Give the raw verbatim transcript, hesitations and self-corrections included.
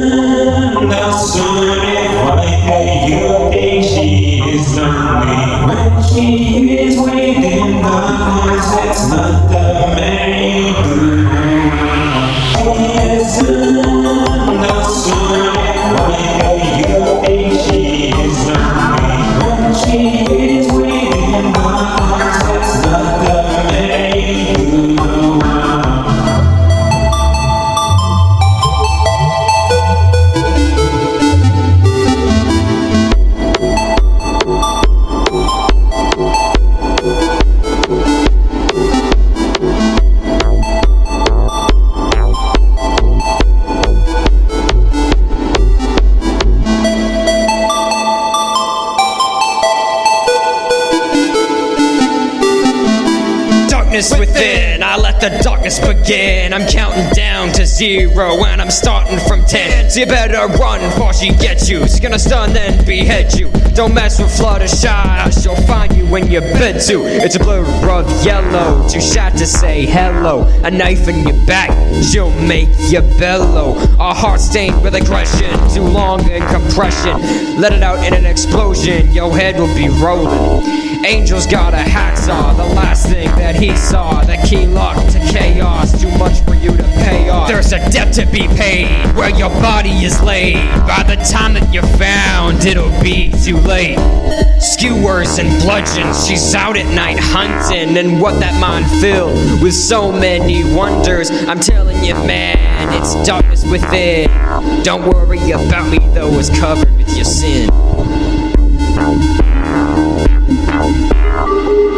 the sun is right there. You think she is lonely when she is within the noise. It's not the man you do. She is the sun is right there. You think she is lonely when she is within the noise. It's not the man you do. Within, I let the darkness begin. I'm counting down to zero and I'm starting from ten. So you better run before she gets you. She's gonna stun then behead you. Don't mess with Fluttershy, she'll find you in your bed too. It's a blur of yellow, too shy to say hello. A knife in your back, she'll make you bellow. A heart stained with aggression, too long in compression. Let it out in an explosion, your head will be rolling. Angel's got a hacksaw, the last thing that he saw. The key lock to chaos, too much for you to pay off. There's a debt to be paid, where your body is laid. By the time that you're found, it'll be too late. Skewers and bludgeons, she's out at night hunting. And what that mind filled with so many wonders. I'm telling you, man, it's darkness within. Don't worry about me, though, it's covered with your sin.